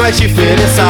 faz diferença.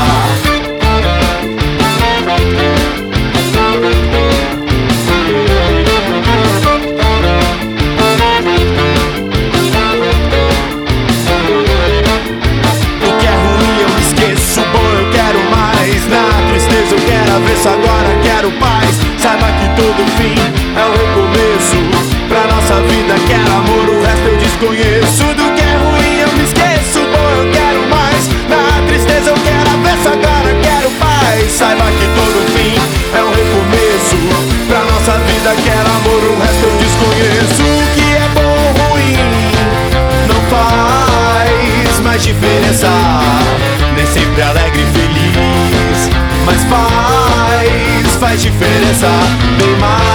Agora quero paz, saiba que todo fim é o recomeço. Pra nossa vida quero amor, o resto eu desconheço. Do que é ruim eu me esqueço, bom eu quero mais. Na tristeza eu quero avesso, agora quero paz. Saiba que todo fim é um recomeço. Pra nossa vida quero amor, o resto eu desconheço. O que é bom ou ruim não faz mais diferença. Nem sempre alegre e feliz, mas faz diferença bem mais.